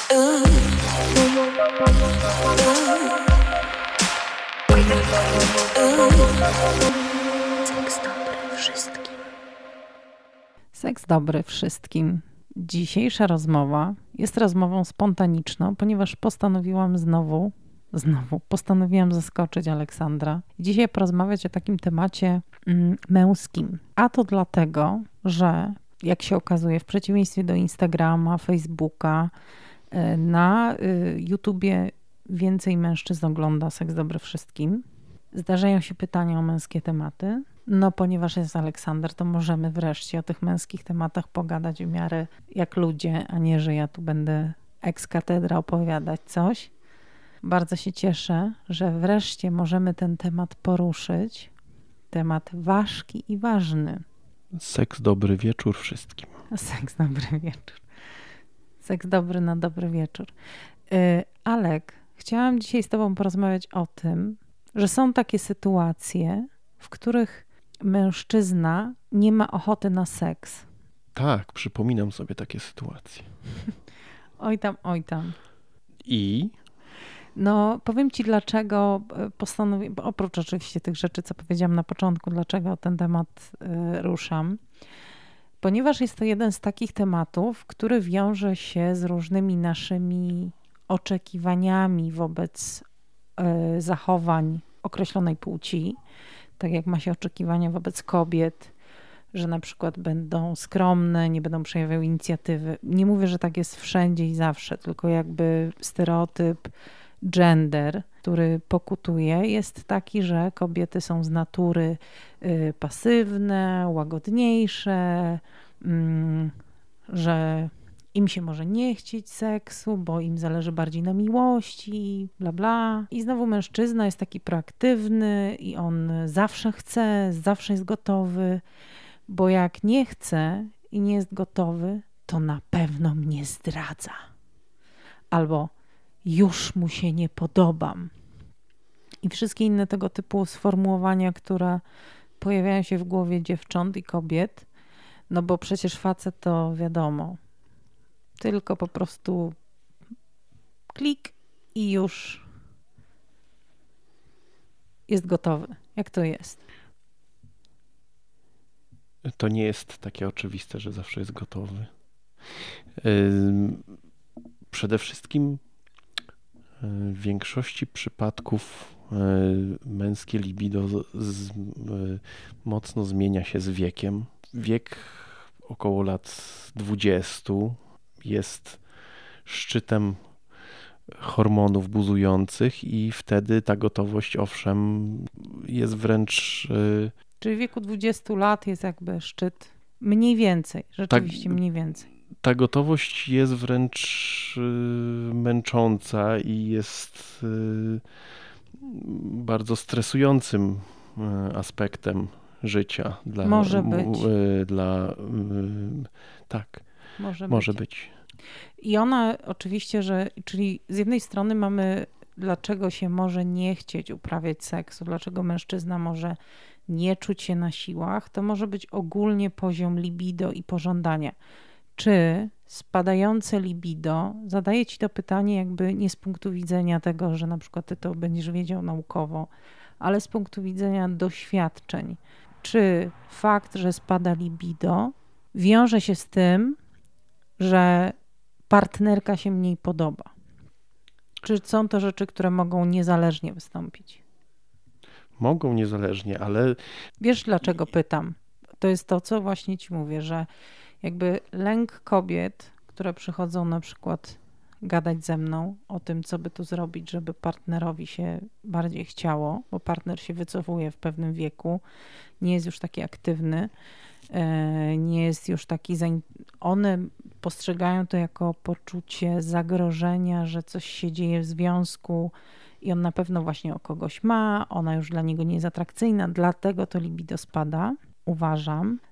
Seks dobry wszystkim. Dzisiejsza rozmowa jest rozmową spontaniczną, ponieważ postanowiłam zaskoczyć Aleksandra. Dzisiaj porozmawiać o takim temacie męskim. A to dlatego, że jak się okazuje, w przeciwieństwie do Instagrama, Facebooka, na YouTubie więcej mężczyzn ogląda Seks dobry wszystkim. Zdarzają się pytania o męskie tematy. No, ponieważ jest Aleksander, to możemy wreszcie o tych męskich tematach pogadać w miarę jak ludzie, a nie, że ja tu będę ex cathedra opowiadać coś. Bardzo się cieszę, że wreszcie możemy ten temat poruszyć. Temat ważki i ważny. Seks dobry wieczór wszystkim. Seks dobry wieczór. Seks dobry na dobry wieczór. Alek, chciałam dzisiaj z tobą porozmawiać o tym, że są takie sytuacje, w których mężczyzna nie ma ochoty na seks. Tak, przypominam sobie takie sytuacje. Oj tam. I? No, powiem ci dlaczego postanowiłam, oprócz oczywiście tych rzeczy, co powiedziałam na początku, dlaczego ten temat ruszam. Ponieważ jest to jeden z takich tematów, który wiąże się z różnymi naszymi oczekiwaniami wobec zachowań określonej płci. Tak jak ma się oczekiwania wobec kobiet, że na przykład będą skromne, nie będą przejawiały inicjatywy. Nie mówię, że tak jest wszędzie i zawsze, tylko jakby stereotyp gender, który pokutuje, jest taki, że kobiety są z natury pasywne, łagodniejsze, że im się może nie chcieć seksu, bo im zależy bardziej na miłości, bla bla. I znowu mężczyzna jest taki proaktywny i on zawsze chce, zawsze jest gotowy, bo jak nie chce i nie jest gotowy, to na pewno mnie zdradza. Albo już mu się nie podobam. I wszystkie inne tego typu sformułowania, które pojawiają się w głowie dziewcząt i kobiet, no bo przecież facet to wiadomo, tylko po prostu klik i już jest gotowy. Jak to jest? To nie jest takie oczywiste, że zawsze jest gotowy. Przede wszystkim w większości przypadków męskie libido mocno zmienia się z wiekiem. Wiek około lat 20 jest szczytem hormonów buzujących i wtedy ta gotowość, owszem, jest wręcz... Czyli w wieku 20 lat jest jakby szczyt mniej więcej, rzeczywiście mniej więcej. Ta gotowość jest wręcz męcząca i jest bardzo stresującym aspektem życia. Może być. Tak, może być. I ona oczywiście, czyli z jednej strony mamy, dlaczego się może nie chcieć uprawiać seksu, dlaczego mężczyzna może nie czuć się na siłach, to może być ogólnie poziom libido i pożądania. Czy spadające libido, zadaję ci to pytanie jakby nie z punktu widzenia tego, że na przykład ty to będziesz wiedział naukowo, ale z punktu widzenia doświadczeń. Czy fakt, że spada libido, wiąże się z tym, że partnerka się mniej podoba? Czy są to rzeczy, które mogą niezależnie wystąpić? Mogą niezależnie, ale... Wiesz, dlaczego pytam? To jest to, co właśnie ci mówię, że jakby lęk kobiet, które przychodzą na przykład gadać ze mną o tym, co by tu zrobić, żeby partnerowi się bardziej chciało, bo partner się wycofuje w pewnym wieku, nie jest już taki aktywny, nie jest już taki... One postrzegają to jako poczucie zagrożenia, że coś się dzieje w związku i on na pewno właśnie o kogoś ma, ona już dla niego nie jest atrakcyjna, dlatego to libido spada. Uważam,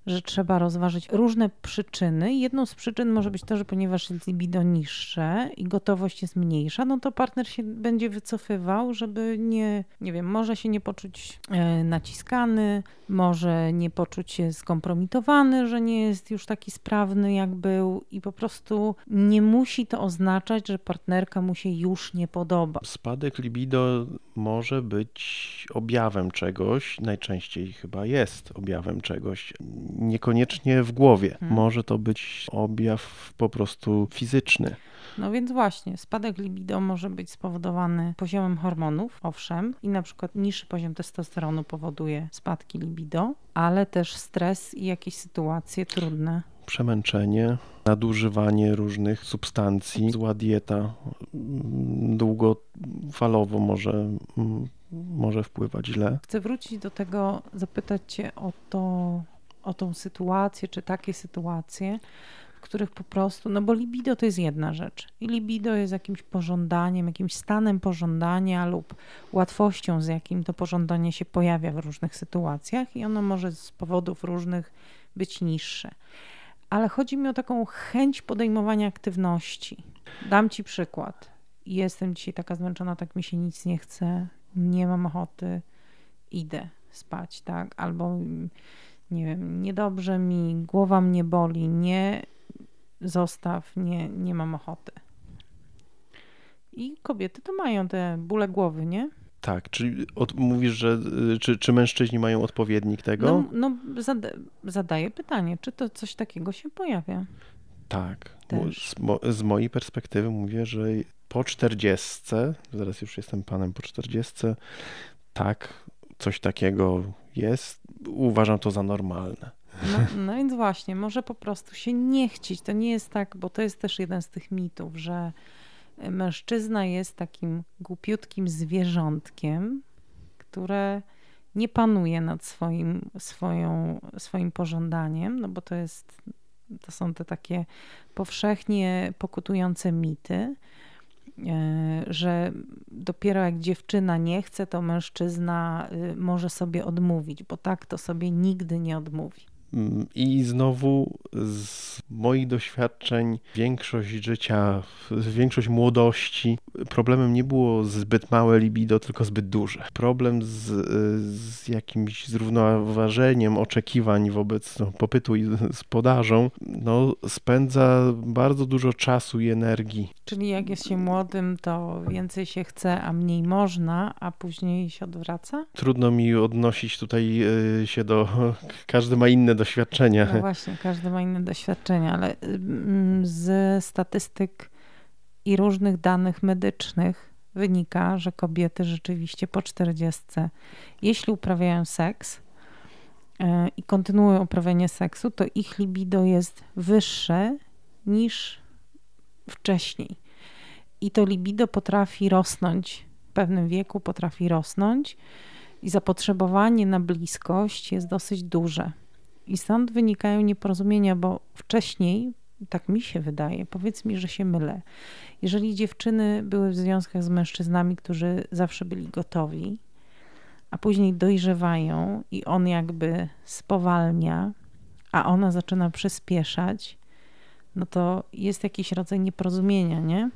że trzeba rozważyć różne przyczyny. Jedną z przyczyn może być to, że ponieważ jest libido niższe i gotowość jest mniejsza, no to partner się będzie wycofywał, żeby nie wiem, może się nie poczuć naciskany, może nie poczuć się skompromitowany, że nie jest już taki sprawny jak był i po prostu nie musi to oznaczać, że partnerka mu się już nie podoba. Spadek libido może być objawem czegoś, najczęściej chyba jest objawem czegoś, niekoniecznie w głowie. Może to być objaw po prostu fizyczny. No więc właśnie, spadek libido może być spowodowany poziomem hormonów, owszem, i na przykład niższy poziom testosteronu powoduje spadki libido, ale też stres i jakieś sytuacje trudne. Przemęczenie, nadużywanie różnych substancji, zła dieta długofalowo może wpływać źle. Chcę wrócić do tego, zapytać Cię o tą sytuację, czy takie sytuacje, w których po prostu, no bo libido to jest jedna rzecz i libido jest jakimś pożądaniem, jakimś stanem pożądania lub łatwością, z jakim to pożądanie się pojawia w różnych sytuacjach i ono może z powodów różnych być niższe. Ale chodzi mi o taką chęć podejmowania aktywności. Dam Ci przykład. Jestem dzisiaj taka zmęczona, tak mi się nic nie chce, nie mam ochoty, idę spać, tak? Albo nie wiem, niedobrze mi, głowa mnie boli, nie, zostaw, nie mam ochoty. I kobiety to mają te bóle głowy, nie? Tak, czyli mówisz, że czy mężczyźni mają odpowiednik tego? Zadaję pytanie, czy to coś takiego się pojawia? Tak. Też. Z mojej perspektywy mówię, że po 40, zaraz już jestem panem po 40, tak, coś takiego jest. Uważam to za normalne. No więc właśnie, może po prostu się nie chcieć. To nie jest tak, bo to jest też jeden z tych mitów, że mężczyzna jest takim głupiutkim zwierzątkiem, które nie panuje nad swoim pożądaniem, no bo to są te takie powszechnie pokutujące mity, że dopiero jak dziewczyna nie chce, to mężczyzna może sobie odmówić, bo tak to sobie nigdy nie odmówi. I znowu z moich doświadczeń większość życia, większość młodości, problemem nie było zbyt małe libido, tylko zbyt duże. Problem z jakimś zrównoważeniem oczekiwań wobec popytu z podażą spędza bardzo dużo czasu i energii. Czyli jak jest się młodym, to więcej się chce, a mniej można, a później się odwraca? Trudno mi odnosić tutaj się każdy ma inne doświadczenia. No właśnie, każdy ma inne doświadczenia, ale ze statystyk i różnych danych medycznych wynika, że kobiety rzeczywiście po 40, jeśli uprawiają seks i kontynuują uprawianie seksu, to ich libido jest wyższe niż wcześniej. I to libido potrafi rosnąć, w pewnym wieku potrafi rosnąć i zapotrzebowanie na bliskość jest dosyć duże. I stąd wynikają nieporozumienia, bo wcześniej, tak mi się wydaje, powiedz mi, że się mylę, jeżeli dziewczyny były w związkach z mężczyznami, którzy zawsze byli gotowi, a później dojrzewają i on jakby spowalnia, a ona zaczyna przyspieszać, no to jest jakiś rodzaj nieporozumienia, nie?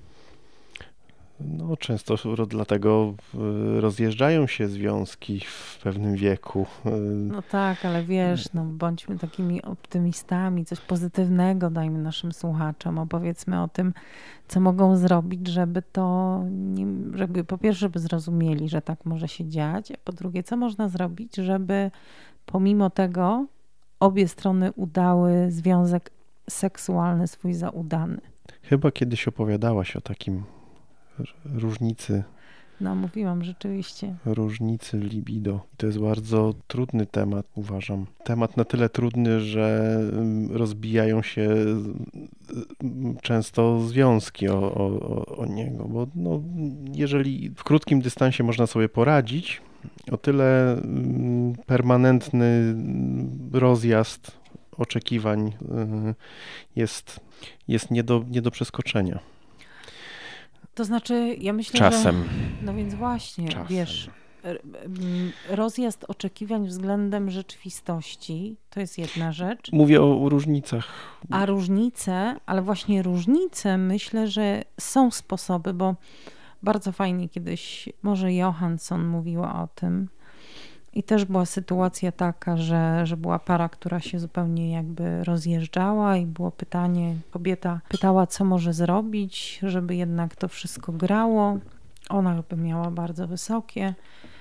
No, często dlatego rozjeżdżają się związki w pewnym wieku. No tak, ale wiesz, bądźmy takimi optymistami, coś pozytywnego dajmy naszym słuchaczom, opowiedzmy o tym, co mogą zrobić, żeby żeby po pierwsze, żeby zrozumieli, że tak może się dziać, a po drugie, co można zrobić, żeby pomimo tego obie strony udały związek seksualny swój za udany. Chyba kiedyś opowiadałaś o takim różnicy. No, mówiłam rzeczywiście. Różnicy libido. To jest bardzo trudny temat, uważam. Temat na tyle trudny, że rozbijają się często związki o niego, bo jeżeli w krótkim dystansie można sobie poradzić, o tyle permanentny rozjazd oczekiwań jest nie do przeskoczenia. To znaczy, ja myślę, czasem. że... No więc właśnie, czasem. wiesz, rozjazd oczekiwań względem rzeczywistości to jest jedna rzecz. Mówię o różnicach. A różnice, ale właśnie różnice, myślę, że są sposoby, bo bardzo fajnie kiedyś może Johansson mówiła o tym i też była sytuacja taka, że była para, która się zupełnie jakby rozjeżdżała i było pytanie, kobieta pytała, co może zrobić, żeby jednak to wszystko grało. Ona jakby miała bardzo wysokie,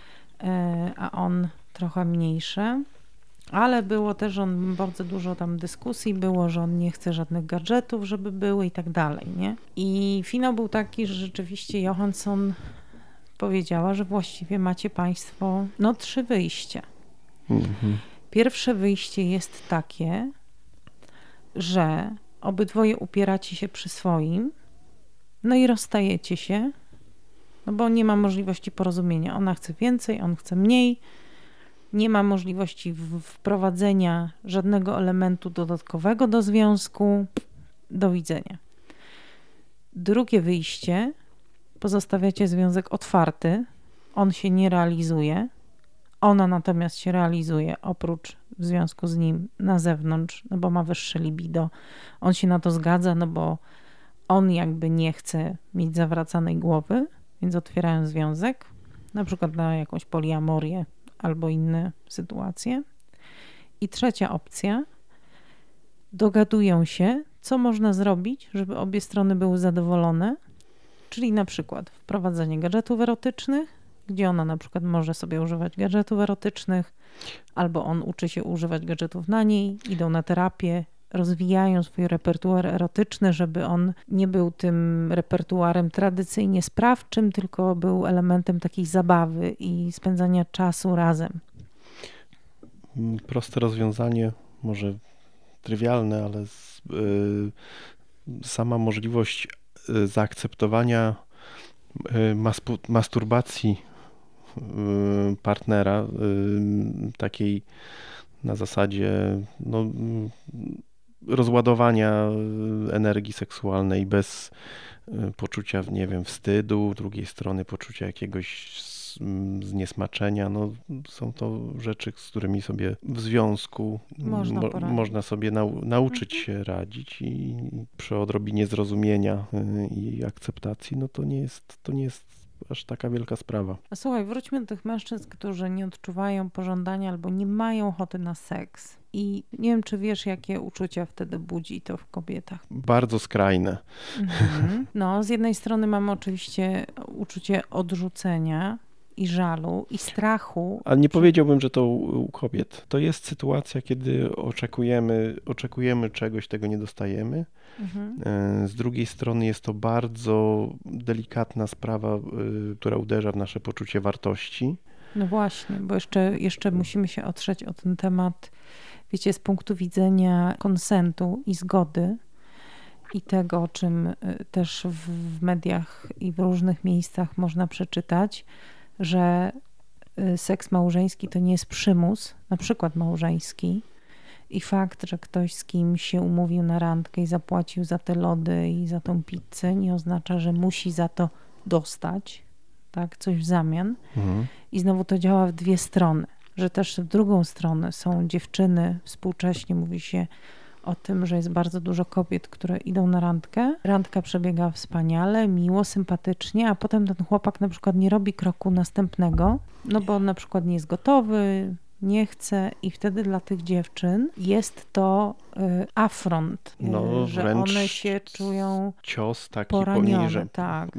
a on trochę mniejsze. Ale było też, bardzo dużo tam dyskusji było, że on nie chce żadnych gadżetów, żeby były i tak dalej, nie? I finał był taki, że rzeczywiście Johansson powiedziała, że właściwie macie państwo 3 wyjścia. Mhm. Pierwsze wyjście jest takie, że obydwoje upieracie się przy swoim, no i rozstajecie się, no bo nie ma możliwości porozumienia. Ona chce więcej, on chce mniej. Nie ma możliwości wprowadzenia żadnego elementu dodatkowego do związku. Do widzenia. Drugie wyjście, pozostawiacie związek otwarty, on się nie realizuje, ona natomiast się realizuje oprócz w związku z nim na zewnątrz, no bo ma wyższe libido. On się na to zgadza, no bo on jakby nie chce mieć zawracanej głowy, więc otwierają związek, na przykład na jakąś poliamorię albo inne sytuacje. I trzecia opcja, dogadują się, co można zrobić, żeby obie strony były zadowolone, czyli na przykład wprowadzenie gadżetów erotycznych, gdzie ona na przykład może sobie używać gadżetów erotycznych, albo on uczy się używać gadżetów na niej, idą na terapię, rozwijają swój repertuar erotyczny, żeby on nie był tym repertuarem tradycyjnie sprawczym, tylko był elementem takiej zabawy i spędzania czasu razem. Proste rozwiązanie, może trywialne, ale sama możliwość zaakceptowania masturbacji partnera, takiej na zasadzie rozładowania energii seksualnej bez poczucia, nie wiem, wstydu, drugiej strony poczucia jakiegoś zniesmaczenia. Są to rzeczy, z którymi sobie w związku można sobie nauczyć się radzić i przy odrobinie zrozumienia i akceptacji, to nie jest aż taka wielka sprawa. A słuchaj, wróćmy do tych mężczyzn, którzy nie odczuwają pożądania albo nie mają ochoty na seks. I nie wiem, czy wiesz, jakie uczucia wtedy budzi to w kobietach. Bardzo skrajne. Z jednej strony mamy oczywiście uczucie odrzucenia i żalu, i strachu. Ale nie powiedziałbym, że to u kobiet. To jest sytuacja, kiedy oczekujemy czegoś, tego nie dostajemy. Z drugiej strony jest to bardzo delikatna sprawa, która uderza w nasze poczucie wartości. No właśnie, bo jeszcze musimy się otrzeć o ten temat, wiecie, z punktu widzenia konsentu i zgody i tego, o czym też w mediach i w różnych miejscach można przeczytać, że seks małżeński to nie jest przymus, na przykład małżeński, i fakt, że ktoś z kimś się umówił na randkę i zapłacił za te lody i za tą pizzę, nie oznacza, że musi za to dostać, tak, coś w zamian. I znowu to działa w dwie strony, że też w drugą stronę są dziewczyny, współcześnie mówi się o tym, że jest bardzo dużo kobiet, które idą na randkę. Randka przebiega wspaniale, miło, sympatycznie, a potem ten chłopak na przykład nie robi kroku następnego, bo on na przykład nie jest gotowy, nie chce i wtedy dla tych dziewczyn jest to afront, że one się czują cios taki poranione, poniżej. tak.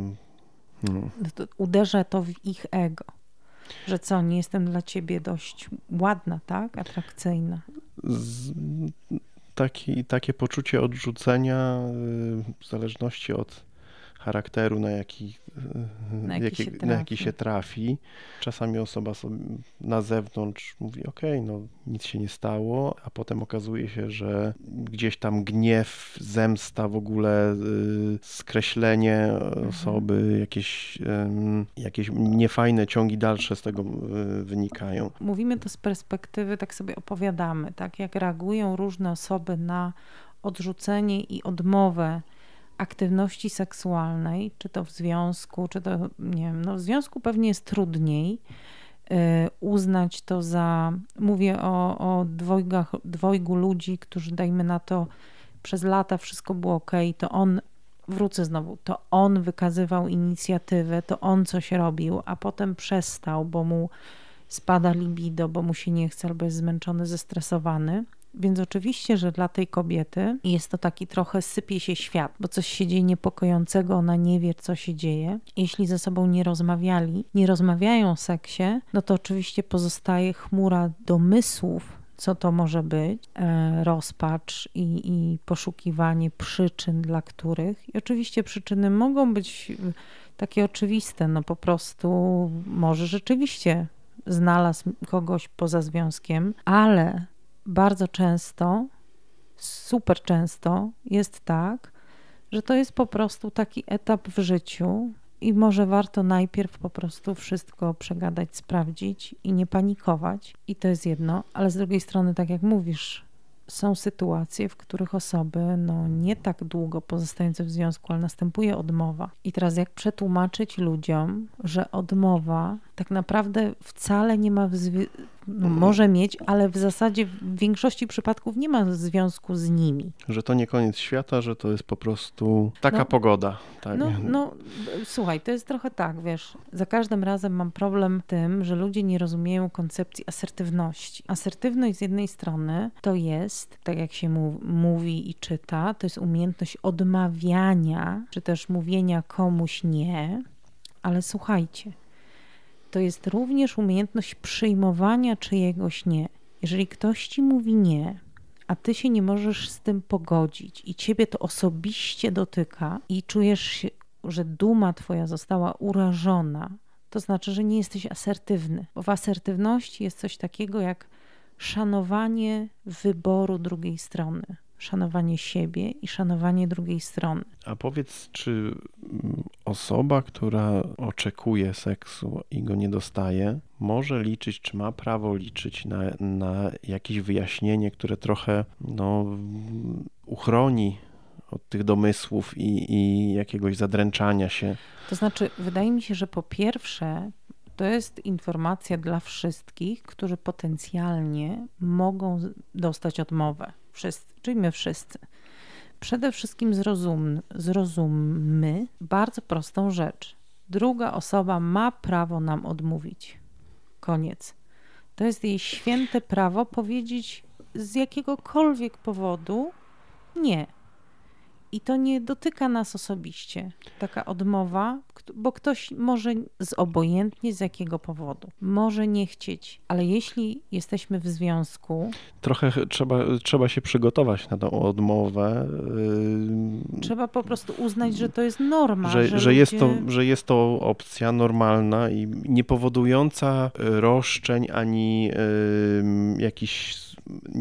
Uderza to w ich ego, że nie jestem dla ciebie dość ładna, tak, atrakcyjna. Takie poczucie odrzucenia w zależności od charakteru, na jaki się trafi. Czasami osoba sobie na zewnątrz mówi, nic się nie stało, a potem okazuje się, że gdzieś tam gniew, zemsta w ogóle, skreślenie osoby, jakieś niefajne ciągi dalsze z tego wynikają. Mówimy to z perspektywy, tak sobie opowiadamy, tak jak reagują różne osoby na odrzucenie i odmowę aktywności seksualnej, czy to w związku, czy to, nie wiem, no w związku pewnie jest trudniej uznać to za, mówię o dwojgu ludzi, którzy, dajmy na to, przez lata wszystko było okej, to on, wrócę znowu, to on wykazywał inicjatywę, to on coś robił, a potem przestał, bo mu spada libido, bo mu się nie chce, albo jest zmęczony, zestresowany. Więc oczywiście, że dla tej kobiety jest to taki trochę sypie się świat, bo coś się dzieje niepokojącego, ona nie wie, co się dzieje. Jeśli ze sobą nie rozmawiają o seksie, no to oczywiście pozostaje chmura domysłów, co to może być, rozpacz i poszukiwanie przyczyn, dla których. I oczywiście przyczyny mogą być takie oczywiste, no po prostu może rzeczywiście znalazł kogoś poza związkiem, ale bardzo często, super często jest tak, że to jest po prostu taki etap w życiu i może warto najpierw po prostu wszystko przegadać, sprawdzić i nie panikować. I to jest jedno, ale z drugiej strony, tak jak mówisz, są sytuacje, w których osoby nie tak długo pozostające w związku, ale następuje odmowa. I teraz jak przetłumaczyć ludziom, że odmowa tak naprawdę wcale nie ma może mieć, ale w zasadzie w większości przypadków nie ma związku z nimi. Że to nie koniec świata, że to jest po prostu taka pogoda. Tak? Słuchaj, to jest trochę tak, wiesz, za każdym razem mam problem tym, że ludzie nie rozumieją koncepcji asertywności. Asertywność z jednej strony to jest, tak jak się mówi i czyta, to jest umiejętność odmawiania, czy też mówienia komuś nie, ale słuchajcie, to jest również umiejętność przyjmowania czyjegoś nie. Jeżeli ktoś ci mówi nie, a ty się nie możesz z tym pogodzić i ciebie to osobiście dotyka i czujesz się, że duma twoja została urażona, to znaczy, że nie jesteś asertywny. Bo w asertywności jest coś takiego jak szanowanie wyboru drugiej strony. Szanowanie siebie i szanowanie drugiej strony. A powiedz, czy osoba, która oczekuje seksu i go nie dostaje, może liczyć, czy ma prawo liczyć na jakieś wyjaśnienie, które trochę uchroni od tych domysłów i jakiegoś zadręczania się? To znaczy, wydaje mi się, że po pierwsze, to jest informacja dla wszystkich, którzy potencjalnie mogą dostać odmowę. Wszyscy, czyli my wszyscy. Przede wszystkim zrozummy bardzo prostą rzecz. Druga osoba ma prawo nam odmówić. Koniec. To jest jej święte prawo powiedzieć z jakiegokolwiek powodu nie. I to nie dotyka nas osobiście, taka odmowa, bo ktoś może obojętnie z jakiego powodu, może nie chcieć, ale jeśli jesteśmy w związku... Trochę trzeba się przygotować na tą odmowę. Trzeba po prostu uznać, że to jest norma. Że jest to opcja normalna i nie powodująca roszczeń ani jakiś...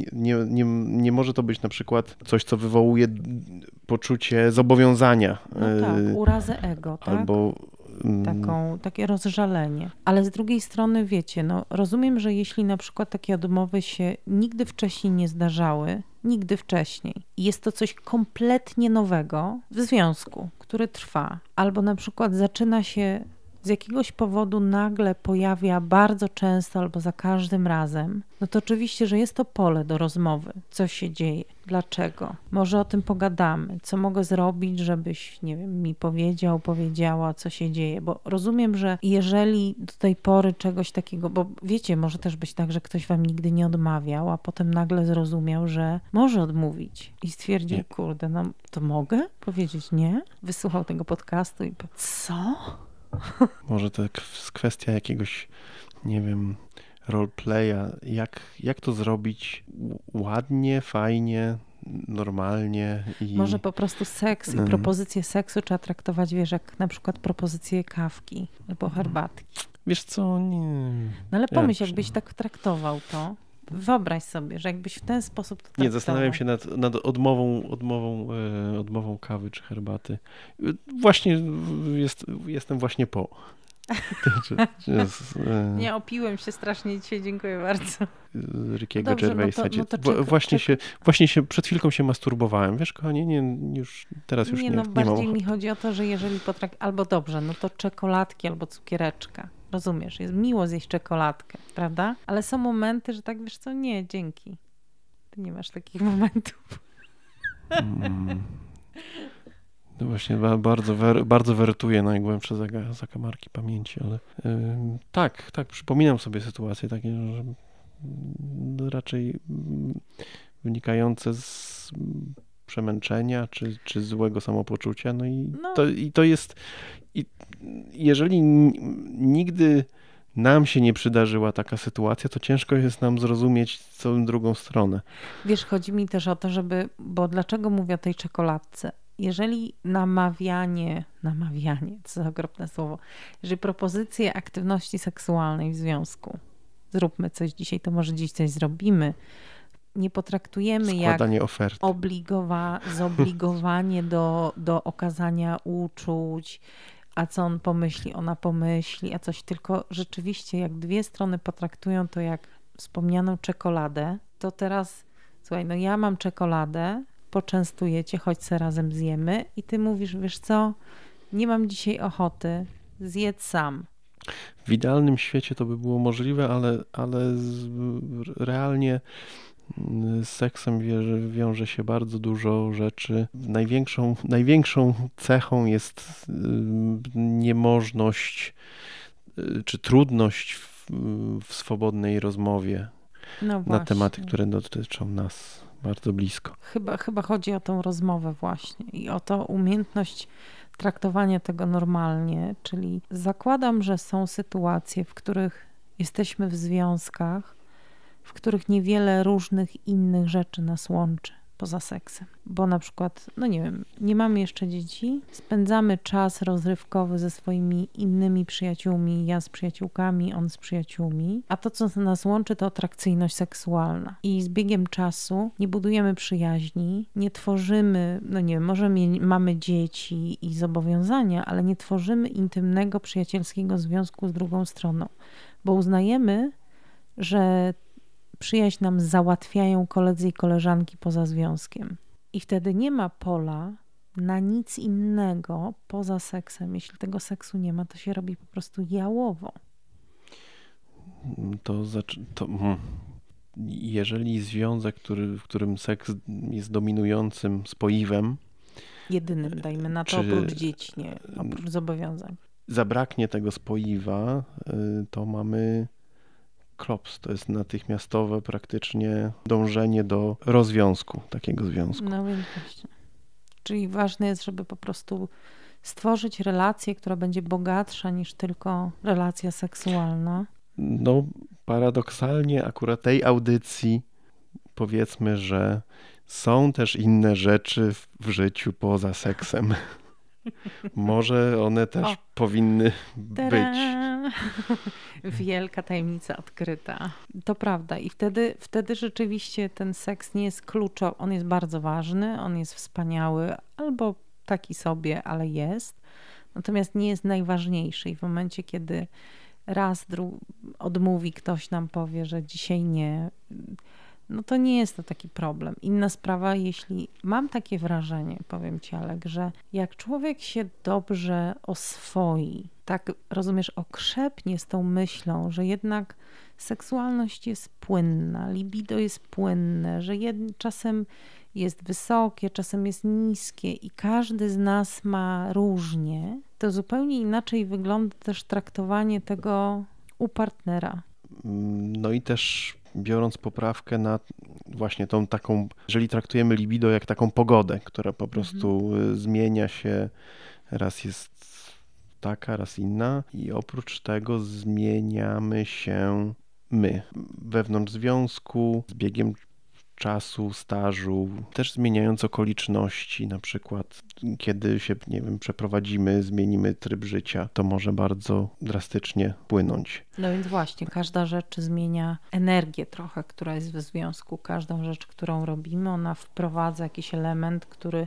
Nie może to być na przykład coś, co wywołuje poczucie zobowiązania. Urazę ego, tak? Albo takie rozżalenie. Ale z drugiej strony, wiecie, rozumiem, że jeśli na przykład takie odmowy się nigdy wcześniej nie zdarzały, nigdy wcześniej, i jest to coś kompletnie nowego w związku, który trwa, albo na przykład zaczyna się z jakiegoś powodu nagle pojawia bardzo często albo za każdym razem, to oczywiście, że jest to pole do rozmowy. Co się dzieje? Dlaczego? Może o tym pogadamy. Co mogę zrobić, żebyś, nie wiem, mi powiedziała, co się dzieje? Bo rozumiem, że jeżeli do tej pory czegoś takiego, bo wiecie, może też być tak, że ktoś wam nigdy nie odmawiał, a potem nagle zrozumiał, że może odmówić i stwierdził, kurde, to mogę powiedzieć nie? Wysłuchał tego podcastu i co? Może to jest kwestia jakiegoś, nie wiem, roleplaya. Jak to zrobić ładnie, fajnie, normalnie? Może po prostu seks i propozycję seksu trzeba traktować, wiesz, jak na przykład propozycję kawki albo herbatki. Wiesz co, nie... Ale pomyśl, jakbyś tak traktował to. Wyobraź sobie, że jakbyś w ten sposób to traktował. Nie, zastanawiam się nad odmową kawy czy herbaty. Właśnie jestem właśnie po. Nie, opiłem się strasznie dzisiaj, dziękuję bardzo. Rickiego Gervaisa. Właśnie się przed chwilką się masturbowałem. Wiesz, kochanie, już teraz już nie mam bardziej ochoty. mi chodzi o to, że jeżeli albo dobrze, no to czekoladki albo cukiereczka. Rozumiesz, jest miło zjeść czekoladkę, prawda? Ale są momenty, że tak, wiesz co, nie, dzięki. Ty nie masz takich momentów. No właśnie, bardzo wertuję najgłębsze zakamarki pamięci, ale tak, przypominam sobie sytuacje takie, że raczej wynikające z przemęczenia czy złego samopoczucia. To jest, jeżeli nigdy nam się nie przydarzyła taka sytuacja, to ciężko jest nam zrozumieć całą drugą stronę. Wiesz, chodzi mi też o to, bo dlaczego mówię o tej czekoladce? Jeżeli namawianie, co za okropne słowo, jeżeli propozycje aktywności seksualnej w związku, zróbmy coś dzisiaj, to może dziś coś zrobimy, nie potraktujemy jak zobligowanie do okazania uczuć, a co on pomyśli, ona pomyśli, a coś, tylko rzeczywiście jak dwie strony potraktują to jak wspomnianą czekoladę, to teraz, słuchaj, no ja mam czekoladę, poczęstuję cię, chodź se razem zjemy i ty mówisz, wiesz co, nie mam dzisiaj ochoty, zjedz sam. W idealnym świecie to by było możliwe, ale realnie z seksem wiąże się bardzo dużo rzeczy. Największą cechą jest niemożność czy trudność w swobodnej rozmowie na tematy, które dotyczą nas bardzo blisko. Chyba chodzi o tą rozmowę właśnie i o to umiejętność traktowania tego normalnie, czyli zakładam, że są sytuacje, w których jesteśmy w związkach, w których niewiele różnych innych rzeczy nas łączy poza seksem. Bo na przykład, no nie wiem, nie mamy jeszcze dzieci, spędzamy czas rozrywkowy ze swoimi innymi przyjaciółmi, ja z przyjaciółkami, on z przyjaciółmi, a to, co nas łączy, to atrakcyjność seksualna. I z biegiem czasu nie budujemy przyjaźni, nie tworzymy, no nie wiem, może mamy dzieci i zobowiązania, ale nie tworzymy intymnego, przyjacielskiego związku z drugą stroną, bo uznajemy, że przyjaźń nam załatwiają koledzy i koleżanki poza związkiem. I wtedy nie ma pola na nic innego poza seksem. Jeśli tego seksu nie ma, to się robi po prostu jałowo. Jeżeli związek, w którym seks jest dominującym spoiwem, jedynym, dajmy na to, oprócz dzieci, nie, oprócz zobowiązań, zabraknie tego spoiwa, to mamy klops, to jest natychmiastowe praktycznie dążenie do rozwiązku takiego związku. No więc właśnie. Czyli ważne jest, żeby po prostu stworzyć relację, która będzie bogatsza niż tylko relacja seksualna. No paradoksalnie akurat tej audycji powiedzmy, że są też inne rzeczy w życiu poza seksem. Może one też powinny być. Wielka tajemnica odkryta. To prawda. I wtedy rzeczywiście ten seks nie jest kluczowy. On jest bardzo ważny, on jest wspaniały, albo taki sobie, ale jest. Natomiast nie jest najważniejszy. I w momencie, kiedy odmówi ktoś nam powie, że dzisiaj nie, no to nie jest to taki problem. Inna sprawa, jeśli mam takie wrażenie, powiem ci, Alek, że jak człowiek się dobrze oswoi, tak rozumiesz, okrzepnie z tą myślą, że jednak seksualność jest płynna, libido jest płynne, że czasem jest wysokie, czasem jest niskie i każdy z nas ma różnie, to zupełnie inaczej wygląda też traktowanie tego u partnera. No i też biorąc poprawkę na właśnie tą taką, jeżeli traktujemy libido jak taką pogodę, która po prostu zmienia się, raz jest taka, raz inna i oprócz tego zmieniamy się my wewnątrz związku, z biegiem czasu, stażu, też zmieniając okoliczności, na przykład kiedy się, nie wiem, przeprowadzimy, zmienimy tryb życia, to może bardzo drastycznie płynąć. No więc właśnie, każda rzecz zmienia energię trochę, która jest w związku. Każdą rzecz, którą robimy, ona wprowadza jakiś element, który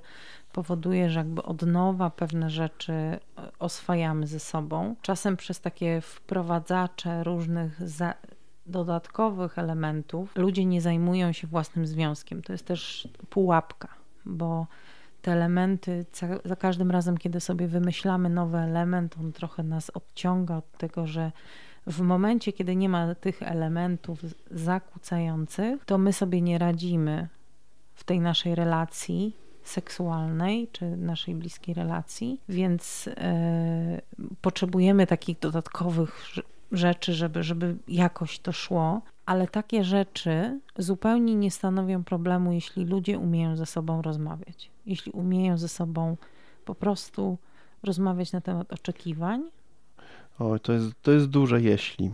powoduje, że jakby od nowa pewne rzeczy oswajamy ze sobą. Czasem przez takie wprowadzacze różnych dodatkowych elementów ludzie nie zajmują się własnym związkiem. To jest też pułapka, bo te elementy, za każdym razem, kiedy sobie wymyślamy nowy element, on trochę nas odciąga od tego, że w momencie, kiedy nie ma tych elementów zakłócających, to my sobie nie radzimy w tej naszej relacji seksualnej, czy naszej bliskiej relacji, więc potrzebujemy takich dodatkowych rzeczy, żeby jakoś to szło, ale takie rzeczy zupełnie nie stanowią problemu, jeśli ludzie umieją ze sobą rozmawiać. Jeśli umieją ze sobą po prostu rozmawiać na temat oczekiwań. O, to jest duże jeśli,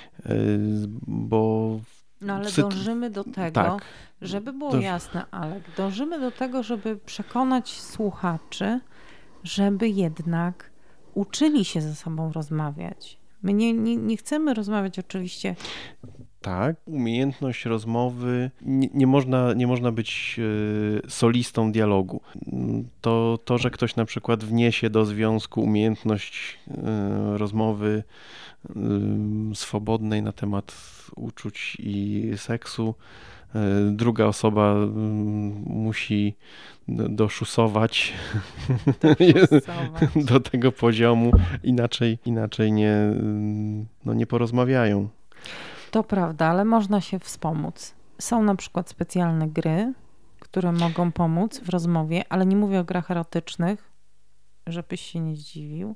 bo... No ale dążymy do tego, tak, żeby było jasne, Alek, dążymy do tego, żeby przekonać słuchaczy, żeby jednak uczyli się ze sobą rozmawiać. My nie chcemy rozmawiać oczywiście. Tak, umiejętność rozmowy, nie można być solistą dialogu. To, że ktoś na przykład wniesie do związku umiejętność rozmowy swobodnej na temat uczuć i seksu, druga osoba musi doszusować do tego poziomu, inaczej nie porozmawiają. To prawda, ale można się wspomóc. Są na przykład specjalne gry, które mogą pomóc w rozmowie, ale nie mówię o grach erotycznych, żebyś się nie zdziwił.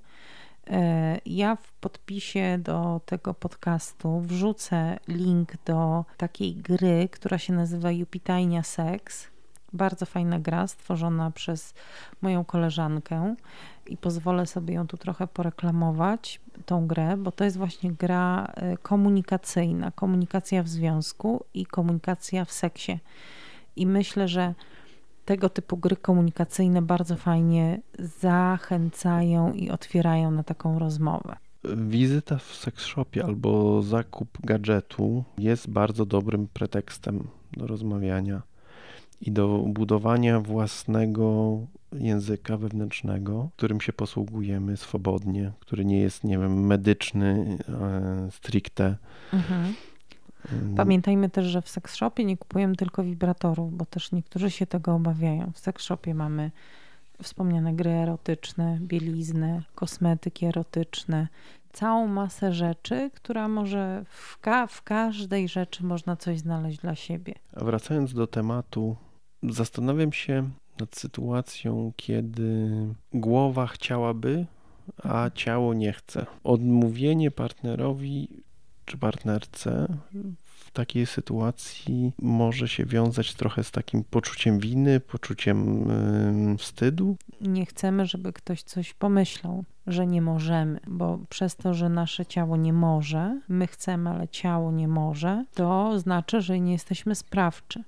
Ja w podpisie do tego podcastu wrzucę link do takiej gry, która się nazywa Jupitajnia Seks. Bardzo fajna gra, stworzona przez moją koleżankę i pozwolę sobie ją tu trochę poreklamować, tą grę, bo to jest właśnie gra komunikacyjna, komunikacja w związku i komunikacja w seksie. I myślę, że tego typu gry komunikacyjne bardzo fajnie zachęcają i otwierają na taką rozmowę. Wizyta w seks shopie albo zakup gadżetu jest bardzo dobrym pretekstem do rozmawiania i do budowania własnego języka wewnętrznego, którym się posługujemy swobodnie, który nie jest, nie wiem, medyczny stricte. Mhm. Pamiętajmy też, że w seks shopie nie kupujemy tylko wibratorów, bo też niektórzy się tego obawiają. W seks shopie mamy wspomniane gry erotyczne, bieliznę, kosmetyki erotyczne, całą masę rzeczy, która może w każdej rzeczy można coś znaleźć dla siebie. A wracając do tematu, zastanawiam się nad sytuacją, kiedy głowa chciałaby, a ciało nie chce. Odmówienie partnerowi czy partnerce w takiej sytuacji może się wiązać trochę z takim poczuciem winy, poczuciem wstydu. Nie chcemy, żeby ktoś coś pomyślał, że nie możemy, bo przez to, że nasze ciało nie może, my chcemy, ale ciało nie może, to znaczy, że nie jesteśmy sprawczy.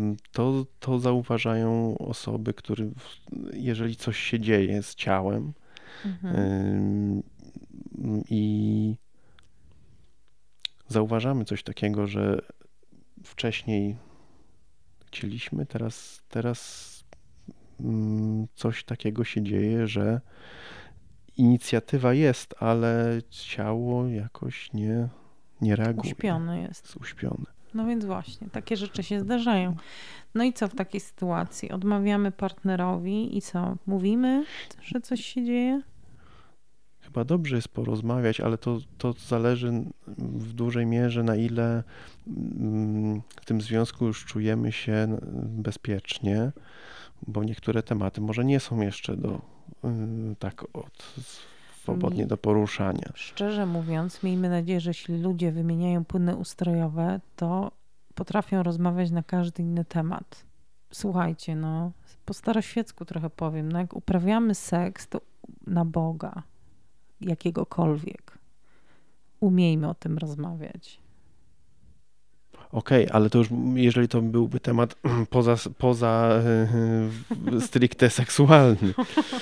To zauważają osoby, które jeżeli coś się dzieje z ciałem i zauważamy coś takiego, że wcześniej chcieliśmy, teraz coś takiego się dzieje, że inicjatywa jest, ale ciało jakoś nie reaguje. Uśpione jest. Uśpione. No więc właśnie, takie rzeczy się zdarzają. No i co w takiej sytuacji? Odmawiamy partnerowi i co? Mówimy, że coś się dzieje? Chyba dobrze jest porozmawiać, ale to zależy w dużej mierze, na ile w tym związku już czujemy się bezpiecznie, bo niektóre tematy może nie są jeszcze swobodnie do poruszania. Szczerze mówiąc, miejmy nadzieję, że jeśli ludzie wymieniają płyny ustrojowe, to potrafią rozmawiać na każdy inny temat. Słuchajcie, no po staroświecku trochę powiem, no jak uprawiamy seks, to na Boga, jakiegokolwiek. Umiejmy o tym rozmawiać. Okej, ale to już, jeżeli to byłby temat poza stricte seksualny.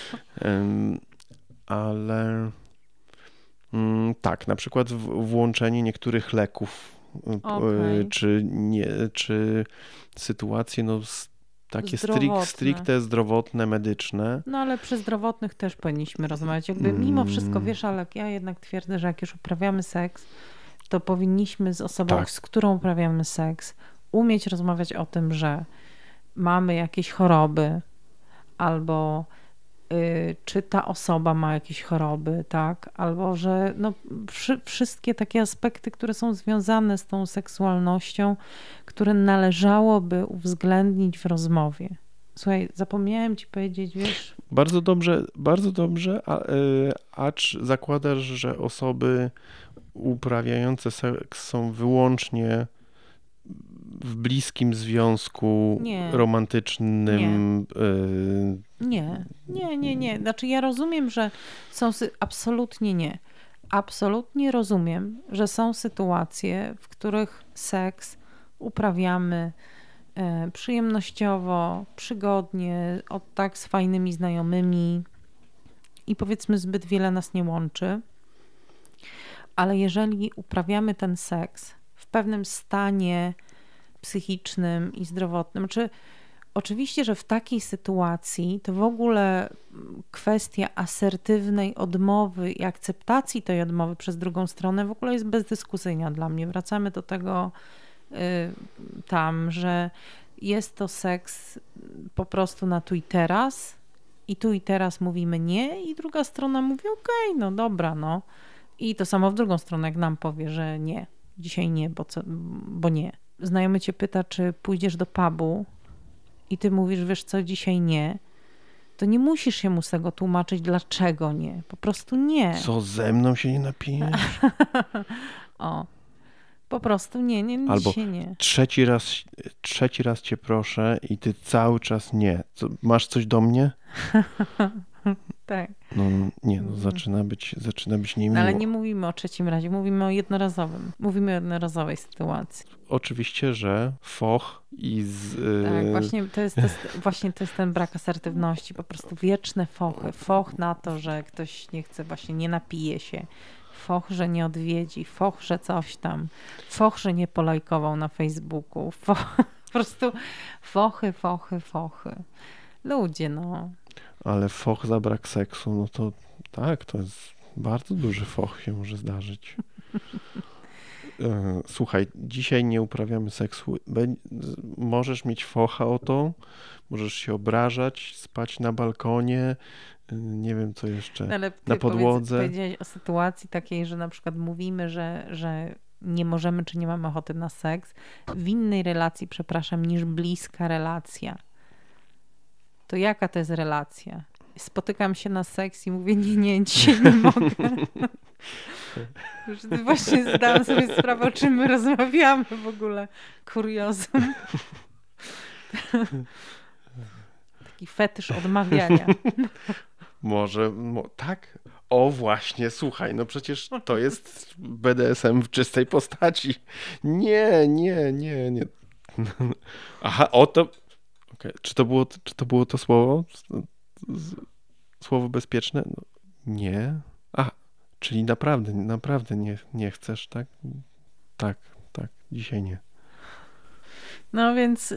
Ale tak, na przykład włączenie niektórych leków, czy sytuacje takie zdrowotne. stricte zdrowotne, medyczne. No ale przy zdrowotnych też powinniśmy rozmawiać. Jakby mimo wszystko, wiesz, ale ja jednak twierdzę, że jak już uprawiamy seks, to powinniśmy z osobą, Tak. z którą uprawiamy seks, umieć rozmawiać o tym, że mamy jakieś choroby albo czy ta osoba ma jakieś choroby, tak? Albo że no, wszystkie takie aspekty, które są związane z tą seksualnością, które należałoby uwzględnić w rozmowie. Słuchaj, zapomniałem ci powiedzieć, wiesz... Bardzo dobrze, acz zakładasz, że osoby uprawiające seks są wyłącznie w bliskim związku romantycznym. Nie. Znaczy ja rozumiem, że są... Absolutnie nie. Absolutnie rozumiem, że są sytuacje, w których seks uprawiamy przyjemnościowo, przygodnie, tak z fajnymi znajomymi i powiedzmy zbyt wiele nas nie łączy. Ale jeżeli uprawiamy ten seks w pewnym stanie psychicznym i zdrowotnym, znaczy oczywiście, że w takiej sytuacji to w ogóle kwestia asertywnej odmowy i akceptacji tej odmowy przez drugą stronę w ogóle jest bezdyskusyjna dla mnie. Wracamy do tego że jest to seks po prostu na tu i teraz mówimy nie i druga strona mówi okej, no dobra, no. I to samo w drugą stronę, jak nam powie, że nie, dzisiaj nie, bo nie. Znajomy cię pyta, czy pójdziesz do pubu i ty mówisz, wiesz co, dzisiaj nie, to nie musisz się mu z tego tłumaczyć, dlaczego nie. Po prostu nie. Co, ze mną się nie napijesz? Po prostu nie, albo dzisiaj nie. Trzeci raz cię proszę i ty cały czas nie. Masz coś do mnie? Tak. No nie, zaczyna być niemiło. Ale nie mówimy o trzecim razie, mówimy o jednorazowym. Mówimy o jednorazowej sytuacji. Oczywiście, że foch Tak, właśnie to jest ten brak asertywności, po prostu wieczne fochy. Foch na to, że ktoś nie chce, właśnie nie napije się. Foch, że nie odwiedzi. Foch, że coś tam. Foch, że nie polajkował na Facebooku. Po prostu fochy. Ludzie, no. Ale foch za brak seksu, no to tak, to jest bardzo duży foch się może zdarzyć. Słuchaj, dzisiaj nie uprawiamy seksu. Możesz mieć focha o to, możesz się obrażać, spać na balkonie, nie wiem co jeszcze, ale na podłodze. Powiedziałeś o sytuacji takiej, że na przykład mówimy, że nie możemy czy nie mamy ochoty na seks w innej relacji, przepraszam, niż bliska relacja. To jaka to jest relacja? Spotykam się na seks i mówię, nie, dzisiaj nie mogę. Już właśnie zdałam sobie sprawę, o czym my rozmawiamy w ogóle. Kuriozum. Taki fetysz odmawiania. Może, tak? O właśnie, słuchaj, no przecież to jest BDSM w czystej postaci. Nie. Aha, oto... Okay. Czy to było to słowo? Słowo bezpieczne? No, nie. Czyli naprawdę nie chcesz, tak? Tak, dzisiaj nie. No więc,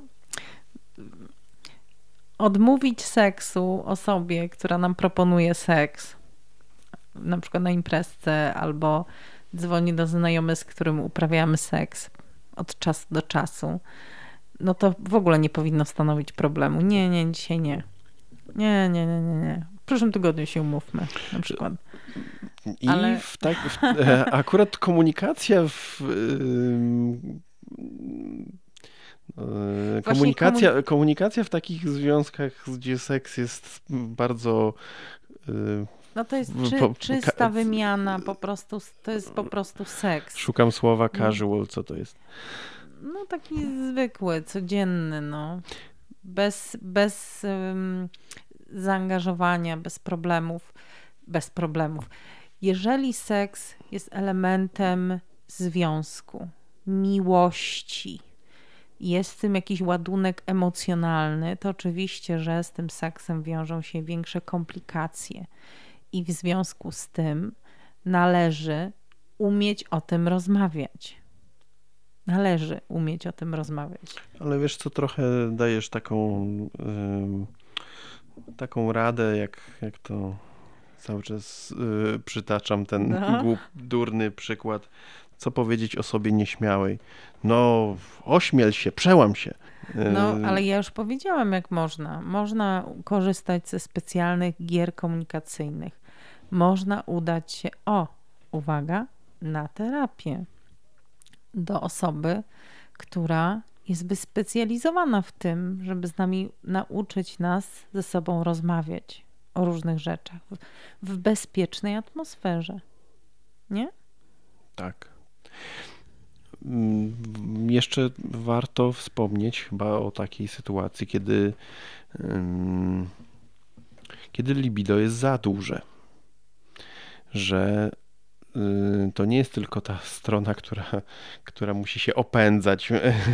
odmówić seksu osobie, która nam proponuje seks, na przykład na imprezce, albo dzwoni do znajomych, z którym uprawiamy seks od czasu do czasu, no to w ogóle nie powinno stanowić problemu. Nie, dzisiaj nie. Nie. W przyszłym tygodniu się umówmy, na przykład. I akurat komunikacja komunikacja w takich związkach, gdzie seks jest bardzo... No to jest czysta wymiana, to jest po prostu seks. Szukam słowa casual, co to jest? No taki zwykły, codzienny, no. Bez zaangażowania, bez problemów. Jeżeli seks jest elementem związku, miłości, jest w tym jakiś ładunek emocjonalny, to oczywiście, że z tym seksem wiążą się większe komplikacje i w związku z tym należy umieć o tym rozmawiać. Należy umieć o tym rozmawiać. Ale wiesz co, trochę dajesz taką radę, jak to cały czas przytaczam ten durny przykład. Co powiedzieć osobie nieśmiałej? No, ośmiel się, przełam się. No, ale ja już powiedziałam, jak można. Można korzystać ze specjalnych gier komunikacyjnych. Można udać się, uwaga, na terapię do osoby, która jest wyspecjalizowana w tym, żeby z nami nauczyć nas ze sobą rozmawiać o różnych rzeczach w bezpiecznej atmosferze. Nie? Tak. Jeszcze warto wspomnieć chyba o takiej sytuacji, kiedy libido jest za duże, że to nie jest tylko ta strona, która musi się opędzać,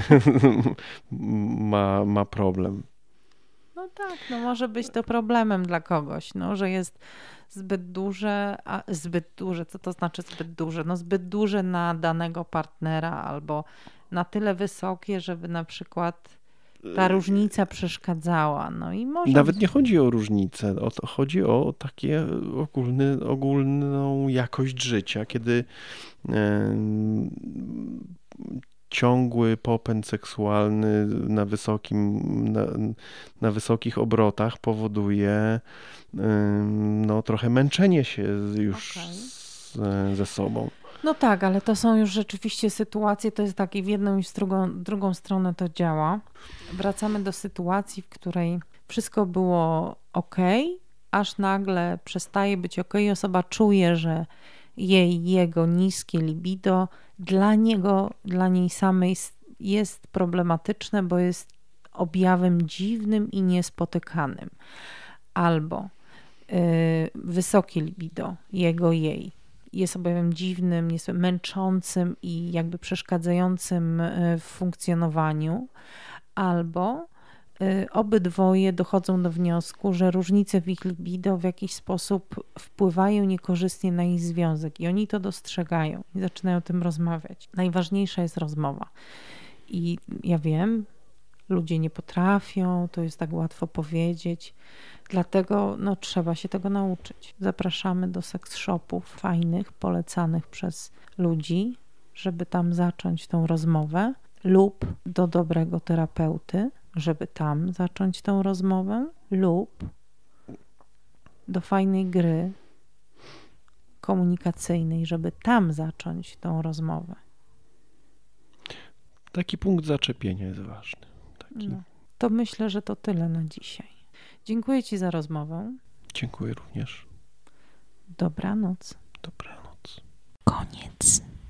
ma problem. No tak, no może być to problemem dla kogoś, no, że jest zbyt duże, co to znaczy zbyt duże? No zbyt duże na danego partnera albo na tyle wysokie, żeby na przykład ta różnica przeszkadzała. No i może Nawet nie chodzi o różnicę, chodzi o takie ogólną jakość życia, kiedy ciągły popęd seksualny na wysokich obrotach powoduje trochę męczenie się już ze sobą. No tak, ale to są już rzeczywiście sytuacje, to jest tak i w jedną i w drugą stronę to działa. Wracamy do sytuacji, w której wszystko było aż nagle przestaje być i osoba czuje, że jego niskie libido dla niej samej jest problematyczne, bo jest objawem dziwnym i niespotykanym. Albo wysokie libido jej jest objawem dziwnym, jest męczącym i jakby przeszkadzającym w funkcjonowaniu, albo obydwoje dochodzą do wniosku, że różnice w ich libido w jakiś sposób wpływają niekorzystnie na ich związek i oni to dostrzegają i zaczynają o tym rozmawiać. Najważniejsza jest rozmowa. I ja wiem, ludzie nie potrafią, to jest tak łatwo powiedzieć, dlatego trzeba się tego nauczyć. Zapraszamy do seks shopów fajnych, polecanych przez ludzi, żeby tam zacząć tą rozmowę, lub do dobrego terapeuty, żeby tam zacząć tą rozmowę, lub do fajnej gry komunikacyjnej, żeby tam zacząć tą rozmowę. Taki punkt zaczepienia jest ważny. To myślę, że to tyle na dzisiaj. Dziękuję Ci za rozmowę. Dziękuję również. Dobranoc. Dobranoc. Koniec.